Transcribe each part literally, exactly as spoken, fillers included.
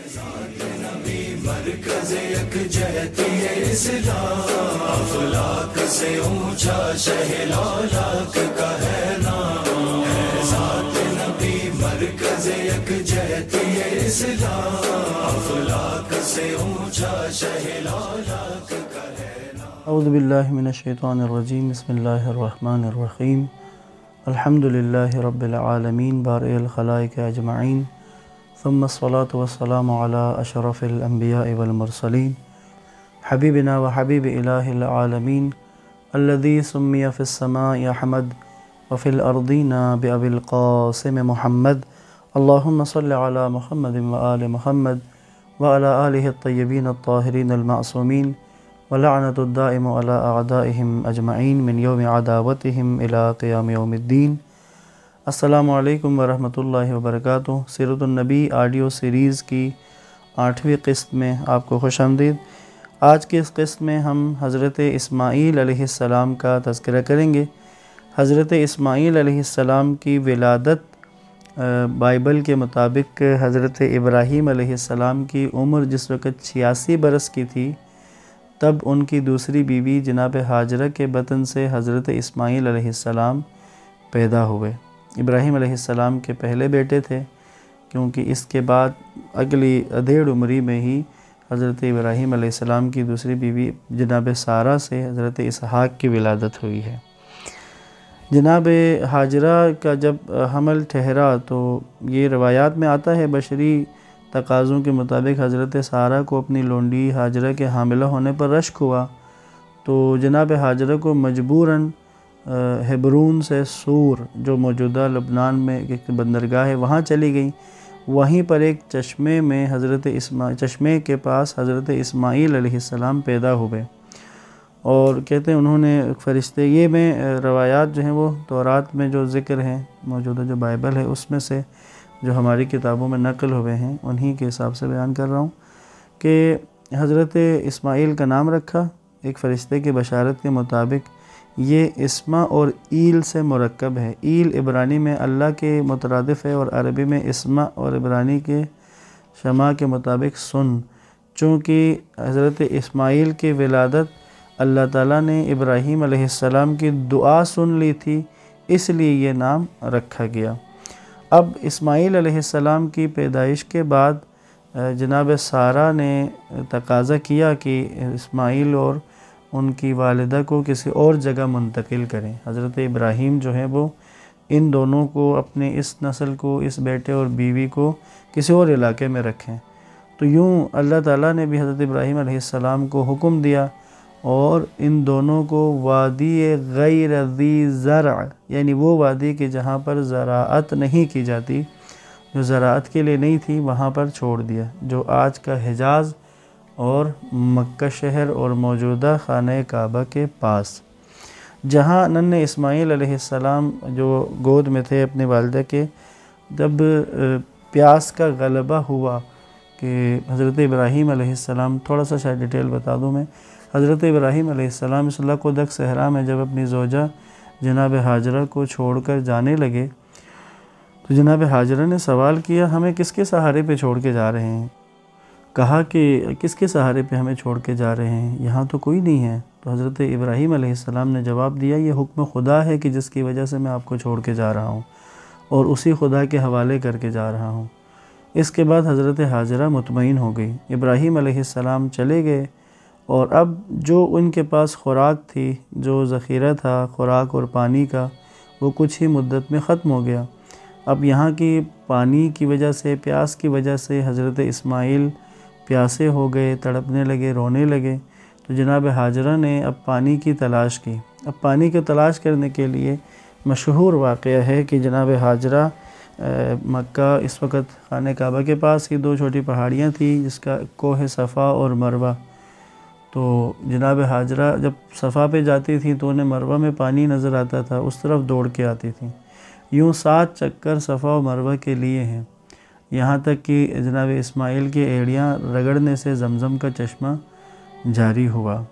ذات نبی مرکز یکجہتی اسلام، افلاک سے اونچا شہ لالاک کا ہے نام، ہے ذات نبی مرکز یکجہتی اسلام، افلاک سے اونچا شہ لالاک کا ہے نام۔ اعوذ باللہ من الشیطان الرجیم، بسم اللہ الرحمن الرحیم، الحمد للہ رب العالمین بارئ الخلائق اجمعین، ثم الصلاة والسلام علی اشرف الانبیاء والمرسلین، حبیبنا و حبیب الہ العالمین، الذی سمی فی السماء احمد وفی الارضین بابی القاسم محمد، اللہم صل علی محمد و آل محمد وعلی آلہ الطیبین الطاہرین المعصومین، ولعنت الدائم علی اعدائہم اجمعین من یوم عداوتہم الی قیام یوم الدین۔ السلام علیکم ورحمۃ اللہ وبرکاتہ۔ سیرت النبی آڈیو سیریز کی آٹھویں قسط میں آپ کو خوش آمدید۔ آج کی اس قسط میں ہم حضرت اسماعیل علیہ السلام کا تذکرہ کریں گے۔ حضرت اسماعیل علیہ السلام کی ولادت بائبل کے مطابق حضرت ابراہیم علیہ السلام کی عمر جس وقت چھیاسی برس کی تھی، تب ان کی دوسری بیوی جناب ہاجرہ کے بطن سے حضرت اسماعیل علیہ السلام پیدا ہوئے۔ ابراہیم علیہ السلام کے پہلے بیٹے تھے، کیونکہ اس کے بعد اگلی ادھیڑ عمری میں ہی حضرت ابراہیم علیہ السلام کی دوسری بیوی جناب سارہ سے حضرت اسحاق کی ولادت ہوئی ہے۔ جناب ہاجرہ کا جب حمل ٹھہرا تو یہ روایات میں آتا ہے بشری تقاضوں کے مطابق حضرت سارہ کو اپنی لونڈی ہاجرہ کے حاملہ ہونے پر رشک ہوا، تو جناب ہاجرہ کو مجبوراً ہیبرون سے سور جو موجودہ لبنان میں ایک بندرگاہ ہے وہاں چلی گئیں۔ وہیں پر ایک چشمے میں حضرت اسماعیل چشمے کے پاس حضرت اسماعیل علیہ السلام پیدا ہوئے، اور کہتے ہیں انہوں نے فرشتے، یہ میں روایات جو ہیں وہ تورات میں جو ذکر ہیں موجودہ جو بائبل ہے اس میں سے جو ہماری کتابوں میں نقل ہوئے ہیں انہی کے حساب سے بیان کر رہا ہوں کہ حضرت اسماعیل کا نام رکھا ایک فرشتے کی بشارت کے مطابق۔ یہ اسما اور ایل سے مرکب ہے۔ ایل عبرانی میں اللہ کے مترادف ہے اور عربی میں اسما، اور عبرانی کے شمع کے مطابق سن۔ چونکہ حضرت اسماعیل کی ولادت اللہ تعالیٰ نے ابراہیم علیہ السلام کی دعا سن لی تھی، اس لیے یہ نام رکھا گیا۔ اب اسماعیل علیہ السلام کی پیدائش کے بعد جناب سارہ نے تقاضا کیا کہ اسماعیل اور ان کی والدہ کو کسی اور جگہ منتقل کریں۔ حضرت ابراہیم جو ہے وہ ان دونوں کو، اپنے اس نسل کو، اس بیٹے اور بیوی کو کسی اور علاقے میں رکھیں۔ تو یوں اللہ تعالیٰ نے بھی حضرت ابراہیم علیہ السلام کو حکم دیا اور ان دونوں کو وادی غیر ذی زرع، یعنی وہ وادی کہ جہاں پر زراعت نہیں کی جاتی، جو زراعت کے لیے نہیں تھی، وہاں پر چھوڑ دیا، جو آج کا حجاز اور مکہ شہر اور موجودہ خانہ کعبہ کے پاس، جہاں ننھے اسماعیل علیہ السلام جو گود میں تھے اپنی والدہ کے، جب پیاس کا غلبہ ہوا کہ حضرت ابراہیم علیہ السلام، تھوڑا سا شاید ڈیٹیل بتا دوں میں، حضرت ابراہیم علیہ السلام اس اللہ کو دک صحرا میں جب اپنی زوجہ جناب ہاجرہ کو چھوڑ کر جانے لگے تو جناب ہاجرہ نے سوال کیا، ہمیں کس کے سہارے پہ چھوڑ کے جا رہے ہیں؟ کہا کہ کس کے سہارے پہ ہمیں چھوڑ کے جا رہے ہیں، یہاں تو کوئی نہیں ہے۔ تو حضرت ابراہیم علیہ السلام نے جواب دیا، یہ حکم خدا ہے کہ جس کی وجہ سے میں آپ کو چھوڑ کے جا رہا ہوں اور اسی خدا کے حوالے کر کے جا رہا ہوں۔ اس کے بعد حضرت ہاجرہ مطمئن ہو گئی، ابراہیم علیہ السلام چلے گئے، اور اب جو ان کے پاس خوراک تھی، جو ذخیرہ تھا خوراک اور پانی کا، وہ کچھ ہی مدت میں ختم ہو گیا۔ اب یہاں کی پانی کی وجہ سے، پیاس کی وجہ سے حضرت اسماعیل پیاسے ہو گئے، تڑپنے لگے، رونے لگے۔ تو جناب ہاجرہ نے اب پانی کی تلاش کی۔ اب پانی کی تلاش کرنے کے لیے مشہور واقعہ ہے کہ جناب ہاجرہ مکہ اس وقت خانہ کعبہ کے پاس ہی دو چھوٹی پہاڑیاں تھیں جس کا کوہ صفا اور مروہ، تو جناب ہاجرہ جب صفا پہ جاتی تھیں تو انہیں مروہ میں پانی نظر آتا تھا، اس طرف دوڑ کے آتی تھیں۔ یوں سات چکر صفا و مروہ کے لیے ہیں، یہاں تک کہ جناب اسماعیل کی ایڑیاں رگڑنے سے زمزم کا چشمہ جاری ہوا۔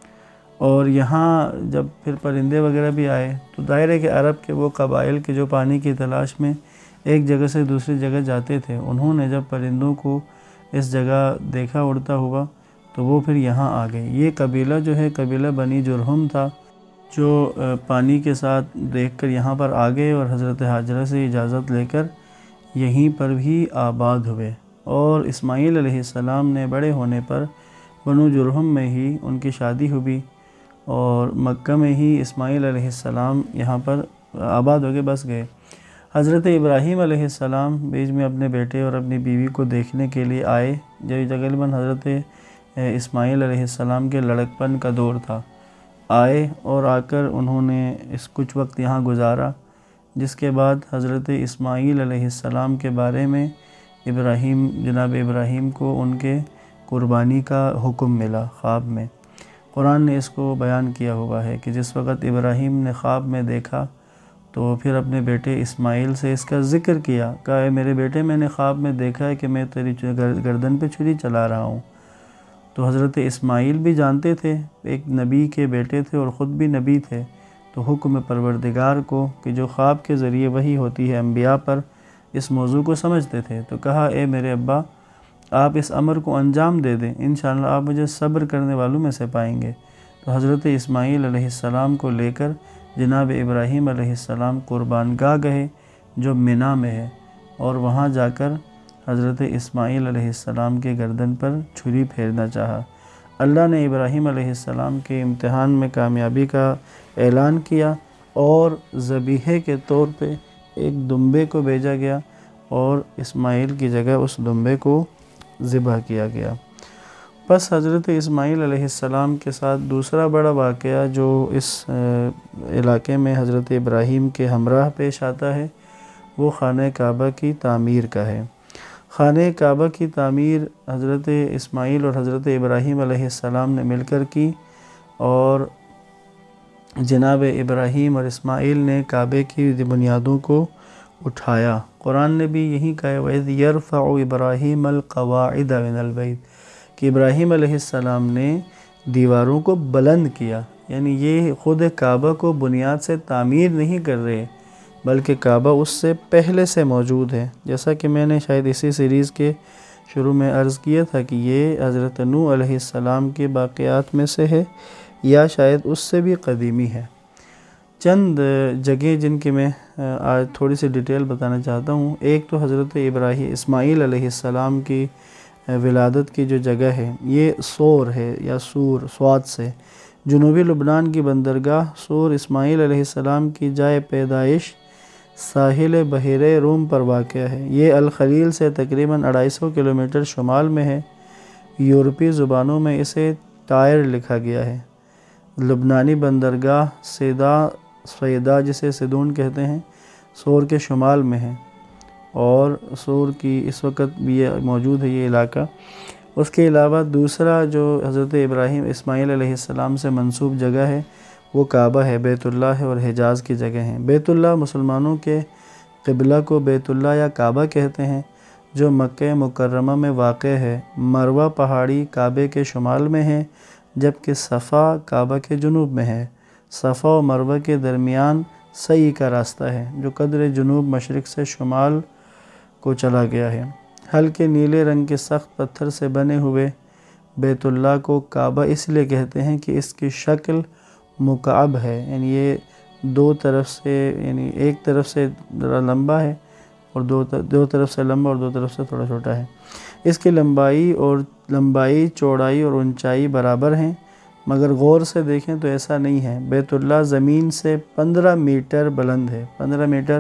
اور یہاں جب پھر پرندے وغیرہ بھی آئے تو دائرے کے عرب کے وہ قبائل کے جو پانی کی تلاش میں ایک جگہ سے دوسری جگہ جاتے تھے، انہوں نے جب پرندوں کو اس جگہ دیکھا اڑتا ہوا تو وہ پھر یہاں آ گئے۔ یہ قبیلہ جو ہے قبیلہ بنی جرہم تھا، جو پانی کے ساتھ دیکھ کر یہاں پر آ گئے اور حضرت حاجرہ سے اجازت لے کر یہیں پر بھی آباد ہوئے۔ اور اسماعیل علیہ السلام نے بڑے ہونے پر بنو جرہم میں ہی ان کی شادی ہوئی، اور مکہ میں ہی اسماعیل علیہ السلام یہاں پر آباد ہو کے بس گئے۔ حضرت ابراہیم علیہ السلام بیچ میں اپنے بیٹے اور اپنی بیوی کو دیکھنے کے لیے آئے، جو تقریباً حضرت اسماعیل علیہ السلام کے لڑکپن کا دور تھا۔ آئے اور آ کر انہوں نے اس کچھ وقت یہاں گزارا، جس کے بعد حضرت اسماعیل علیہ السلام کے بارے میں ابراہیم جناب ابراہیم کو ان کے قربانی کا حکم ملا خواب میں۔ قرآن نے اس کو بیان کیا ہوا ہے کہ جس وقت ابراہیم نے خواب میں دیکھا تو پھر اپنے بیٹے اسماعیل سے اس کا ذکر کیا، کہا اے میرے بیٹے، میں نے خواب میں دیکھا ہے کہ میں تیری گردن پہ چھری چلا رہا ہوں۔ تو حضرت اسماعیل بھی جانتے تھے، ایک نبی کے بیٹے تھے اور خود بھی نبی تھے، تو حکم پروردگار کو کہ جو خواب کے ذریعے وحی ہوتی ہے انبیاء پر، اس موضوع کو سمجھتے تھے، تو کہا اے میرے ابا، آپ اس امر کو انجام دے دیں، انشاءاللہ آپ مجھے صبر کرنے والوں میں سے پائیں گے۔ تو حضرت اسماعیل علیہ السلام کو لے کر جناب ابراہیم علیہ السلام قربان گاہ گئے جو منی میں ہے، اور وہاں جا کر حضرت اسماعیل علیہ السلام کے گردن پر چھری پھیرنا چاہا۔ اللہ نے ابراہیم علیہ السلام کے امتحان میں کامیابی کا اعلان کیا، اور ذبیحے کے طور پہ ایک دمبے کو بھیجا گیا، اور اسماعیل کی جگہ اس دمبے کو ذبح کیا گیا۔ بس حضرت اسماعیل علیہ السلام کے ساتھ دوسرا بڑا واقعہ جو اس علاقے میں حضرت ابراہیم کے ہمراہ پیش آتا ہے، وہ خانہ کعبہ کی تعمیر کا ہے۔ خانہ کعبہ کی تعمیر حضرت اسماعیل اور حضرت ابراہیم علیہ السلام نے مل کر کی، اور جناب ابراہیم اور اسماعیل نے کعبے کی بنیادوں کو اٹھایا۔ قرآن نے بھی یہی کہا وَإِذْ يَرْفَعُ إِبْرَاهِيمَ الْقَوَاعِدَ مِنَ الْبَيْتِ، کہ ابراہیم علیہ السلام نے دیواروں کو بلند کیا، یعنی یہ خود کعبہ کو بنیاد سے تعمیر نہیں کر رہے، بلکہ کعبہ اس سے پہلے سے موجود ہے۔ جیسا کہ میں نے شاید اسی سیریز کے شروع میں عرض کیا تھا کہ یہ حضرت نوح علیہ السلام کے باقیات میں سے ہے، یا شاید اس سے بھی قدیمی ہے۔ چند جگہیں جن کی میں آج تھوڑی سی ڈیٹیل بتانا چاہتا ہوں۔ ایک تو حضرت ابراہیم اسماعیل علیہ السلام کی ولادت کی جو جگہ ہے، یہ سور ہے یا سور سواد سے، جنوبی لبنان کی بندرگاہ سور اسماعیل علیہ السلام کی جائے پیدائش ساحل بحیرہ روم پر واقع ہے۔ یہ الخلیل سے تقریباً اڑائی سو کلومیٹر شمال میں ہے۔ یورپی زبانوں میں اسے ٹائر لکھا گیا ہے۔ لبنانی بندرگاہ سیدا سیدا جسے سیدون کہتے ہیں، سور کے شمال میں ہے، اور سور کی اس وقت بھی یہ موجود ہے یہ علاقہ۔ اس کے علاوہ دوسرا جو حضرت ابراہیم اسماعیل علیہ السلام سے منسوب جگہ ہے، وہ کعبہ ہے، بیت اللہ ہے، اور حجاز کی جگہ ہیں۔ بیت اللہ مسلمانوں کے قبلہ کو بیت اللہ یا کعبہ کہتے ہیں، جو مکہ مکرمہ میں واقع ہے۔ مروہ پہاڑی کعبے کے شمال میں ہے، جبکہ صفا کعبہ کے جنوب میں ہے۔ صفا و مروہ کے درمیان سعی کا راستہ ہے، جو قدر جنوب مشرق سے شمال کو چلا گیا ہے۔ ہلکے نیلے رنگ کے سخت پتھر سے بنے ہوئے بیت اللہ کو کعبہ اس لیے کہتے ہیں کہ اس کی شکل مکعب ہے، یعنی یہ دو طرف سے یعنی ایک طرف سے ذرا لمبا ہے، اور دو دو طرف سے لمبا اور دو طرف سے تھوڑا چھوٹا ہے۔ اس کی لمبائی اور لمبائی چوڑائی اور اونچائی برابر ہیں، مگر غور سے دیکھیں تو ایسا نہیں ہے۔ بیت اللہ زمین سے پندرہ میٹر بلند ہے، پندرہ میٹر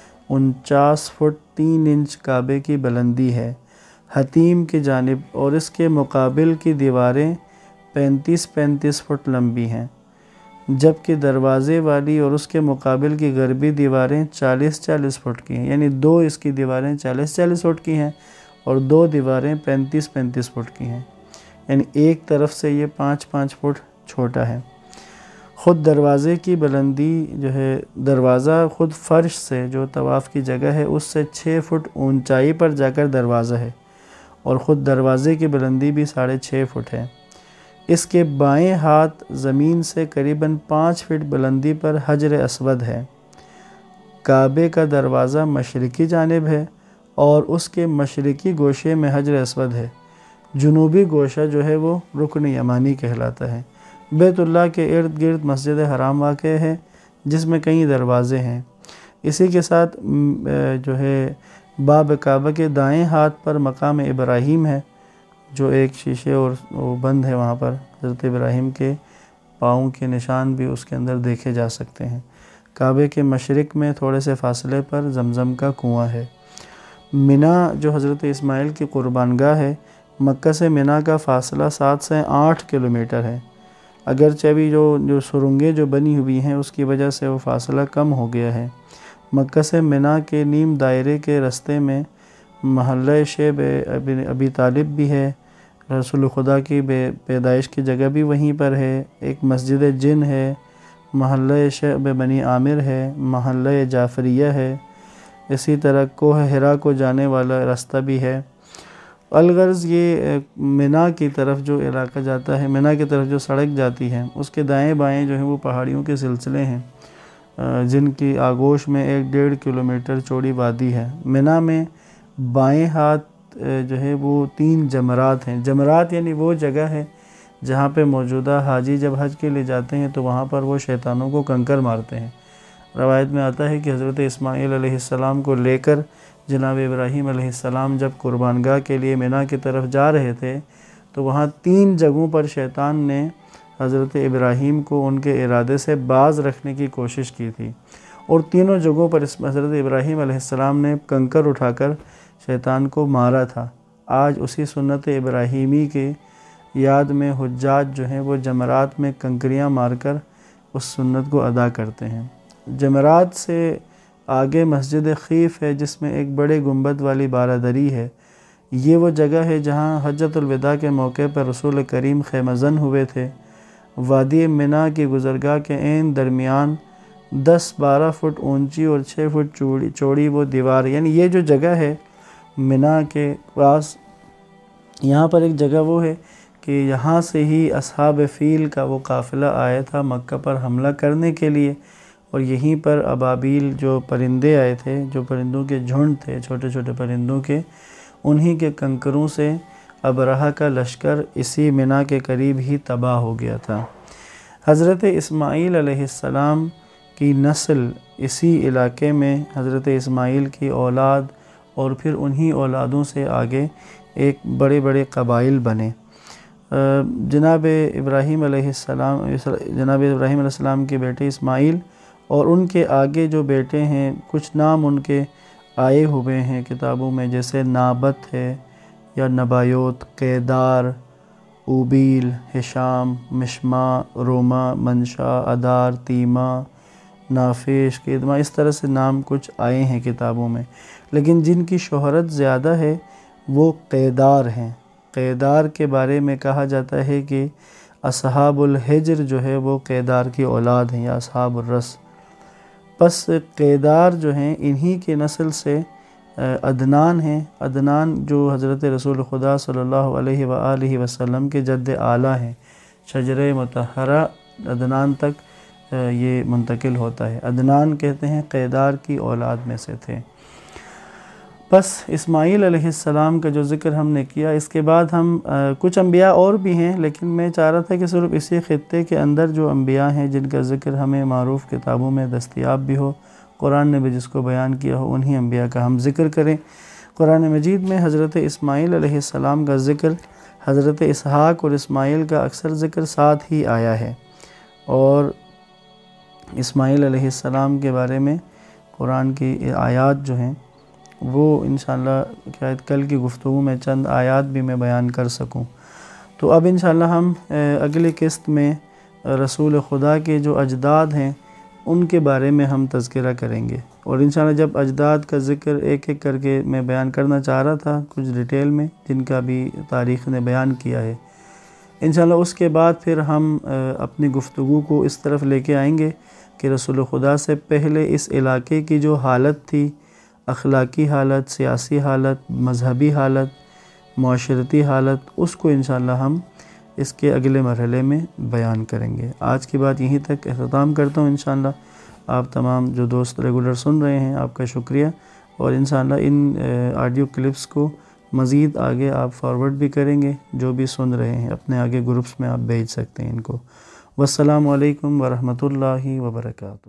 انچاس فٹ تین انچ کعبے کی بلندی ہے حتیم کی جانب، اور اس کے مقابل کی دیواریں پینتیس پینتیس فٹ لمبی ہیں، جبکہ دروازے والی اور اس کے مقابل کی غربی دیواریں چالیس چالیس فٹ کی ہیں، یعنی دو اس کی دیواریں چالیس چالیس فٹ کی ہیں اور دو دیواریں پینتیس پینتیس فٹ کی ہیں، یعنی ایک طرف سے یہ پانچ پانچ فٹ چھوٹا ہے۔ خود دروازے کی بلندی جو ہے، دروازہ خود فرش سے جو طواف کی جگہ ہے اس سے چھ فٹ اونچائی پر جا کر دروازہ ہے، اور خود دروازے کی بلندی بھی ساڑھے چھ فٹ ہے۔ اس کے بائیں ہاتھ زمین سے قریباً پانچ فٹ بلندی پر حجر اسود ہے۔ کعبے کا دروازہ مشرقی جانب ہے، اور اس کے مشرقی گوشے میں حجر اسود ہے۔ جنوبی گوشہ جو ہے وہ رکن یمانی کہلاتا ہے۔ بیت اللہ کے ارد گرد مسجد حرام واقع ہے جس میں کئی دروازے ہیں۔ اسی کے ساتھ جو ہے باب کعبہ کے دائیں ہاتھ پر مقام ابراہیم ہے، جو ایک شیشے اور بند ہے، وہاں پر حضرت ابراہیم کے پاؤں کے نشان بھی اس کے اندر دیکھے جا سکتے ہیں۔ کعبے کے مشرق میں تھوڑے سے فاصلے پر زمزم کا کنواں ہے۔ منی جو حضرت اسماعیل کی قربان گاہ ہے، مکہ سے منی کا فاصلہ سات سے آٹھ کلومیٹر ہے۔ اگرچہ ابھی جو جو سرنگیں جو بنی ہوئی ہیں اس کی وجہ سے وہ فاصلہ کم ہو گیا ہے۔ مکہ سے منی کے نیم دائرے کے رستے میں محلہ شیب ابی طالب بھی ہے، رسول خدا کی پیدائش کی جگہ بھی وہیں پر ہے، ایک مسجد جن ہے، محلہ شیب بنی عامر ہے، محلہ جعفریہ ہے، اسی طرح کوہ حرا کو جانے والا راستہ بھی ہے۔ الغرض یہ منی کی طرف جو علاقہ جاتا ہے، منی کی طرف جو سڑک جاتی ہے اس کے دائیں بائیں جو ہیں وہ پہاڑیوں کے سلسلے ہیں، جن کی آغوش میں ایک ڈیڑھ کلومیٹر چوڑی وادی ہے۔ منی میں بائیں ہاتھ جو ہے وہ تین جمرات ہیں۔ جمرات یعنی وہ جگہ ہے جہاں پہ موجودہ حاجی جب حج کے لیے جاتے ہیں تو وہاں پر وہ شیطانوں کو کنکر مارتے ہیں۔ روایت میں آتا ہے کہ حضرت اسماعیل علیہ السلام کو لے کر جناب ابراہیم علیہ السلام جب قربان گاہ کے لیے منی کی طرف جا رہے تھے تو وہاں تین جگہوں پر شیطان نے حضرت ابراہیم کو ان کے ارادے سے باز رکھنے کی کوشش کی تھی، اور تینوں جگہوں پر حضرت ابراہیم علیہ السلام نے کنکر اٹھا کر شیطان کو مارا تھا۔ آج اسی سنت ابراہیمی کے یاد میں حجاج جو ہیں وہ جمرات میں کنکریاں مار کر اس سنت کو ادا کرتے ہیں۔ جمرات سے آگے مسجد خیف ہے جس میں ایک بڑے گنبد والی بارادری ہے۔ یہ وہ جگہ ہے جہاں حجۃ الوداع کے موقع پر رسول کریم خیمہ زن ہوئے تھے۔ وادی منی کی گزرگاہ کے عین درمیان دس بارہ فٹ اونچی اور چھ فٹ چوڑی چوڑی وہ دیوار، یعنی یہ جو جگہ ہے منی کے پاس، یہاں پر ایک جگہ وہ ہے کہ یہاں سے ہی اصحاب فیل کا وہ قافلہ آیا تھا مکہ پر حملہ کرنے کے لیے، اور یہیں پر ابابیل جو پرندے آئے تھے، جو پرندوں کے جھنڈ تھے چھوٹے چھوٹے پرندوں کے، انہی کے کنکروں سے ابرہہ کا لشکر اسی منی کے قریب ہی تباہ ہو گیا تھا۔ حضرت اسماعیل علیہ السلام کی نسل اسی علاقے میں حضرت اسماعیل کی اولاد اور پھر انہی اولادوں سے آگے ایک بڑے بڑے قبائل بنے۔ جناب ابراہیم علیہ السلام جناب ابراہیم علیہ السلام کے بیٹے اسماعیل اور ان کے آگے جو بیٹے ہیں، کچھ نام ان کے آئے ہوئے ہیں کتابوں میں، جیسے نابت ہے یا نبایوت، قیدار، اوبیل، ہشام، مشما، روما، منشا، ادار، تیما، نافیش، کیدما، اس طرح سے نام کچھ آئے ہیں کتابوں میں، لیکن جن کی شہرت زیادہ ہے وہ قیدار ہیں۔ قیدار کے بارے میں کہا جاتا ہے کہ اصحاب الحجر جو ہے وہ قیدار کی اولاد ہیں، یا اصحاب الرس۔ پس قیدار جو ہیں انہی کے نسل سے عدنان ہیں۔ عدنان جو حضرت رسول خدا صلی اللہ علیہ وآلہ وسلم کے جد اعلیٰ ہیں، شجرہ مطہرہ عدنان تک یہ منتقل ہوتا ہے۔ عدنان کہتے ہیں قیدار کی اولاد میں سے تھے۔ بس اسماعیل علیہ السلام کا جو ذکر ہم نے کیا، اس کے بعد ہم کچھ انبیاء اور بھی ہیں، لیکن میں چاہ رہا تھا کہ صرف اسی خطے کے اندر جو انبیاء ہیں جن کا ذکر ہمیں معروف کتابوں میں دستیاب بھی ہو، قرآن نے بھی جس کو بیان کیا ہو، انہی انبیاء کا ہم ذکر کریں۔ قرآن مجید میں حضرت اسماعیل علیہ السلام کا ذکر، حضرت اسحاق اور اسماعیل کا اکثر ذکر ساتھ ہی آیا ہے، اور اسماعیل علیہ السلام کے بارے میں قرآن کی آیات جو ہیں وہ انشاءاللہ شاید کل کی گفتگو میں چند آیات بھی میں بیان کر سکوں۔ تو اب انشاءاللہ ہم اگلی قسط میں رسول خدا کے جو اجداد ہیں ان کے بارے میں ہم تذکرہ کریں گے، اور انشاءاللہ جب اجداد کا ذکر ایک ایک کر کے میں بیان کرنا چاہ رہا تھا کچھ ڈیٹیل میں، جن کا بھی تاریخ نے بیان کیا ہے، انشاءاللہ اس کے بعد پھر ہم اپنی گفتگو کو اس طرف لے کے آئیں گے کہ رسول خدا سے پہلے اس علاقے کی جو حالت تھی، اخلاقی حالت، سیاسی حالت، مذہبی حالت، معاشرتی حالت، اس کو انشاءاللہ ہم اس کے اگلے مرحلے میں بیان کریں گے۔ آج کی بات یہیں تک اختتام کرتا ہوں۔ انشاءاللہ آپ تمام جو دوست ریگولر سن رہے ہیں آپ کا شکریہ، اور انشاءاللہ ان آڈیو کلپس کو مزید آگے آپ فارورڈ بھی کریں گے، جو بھی سن رہے ہیں اپنے آگے گروپس میں آپ بھیج سکتے ہیں ان کو۔ والسلام علیکم ورحمۃ اللہ وبرکاتہ۔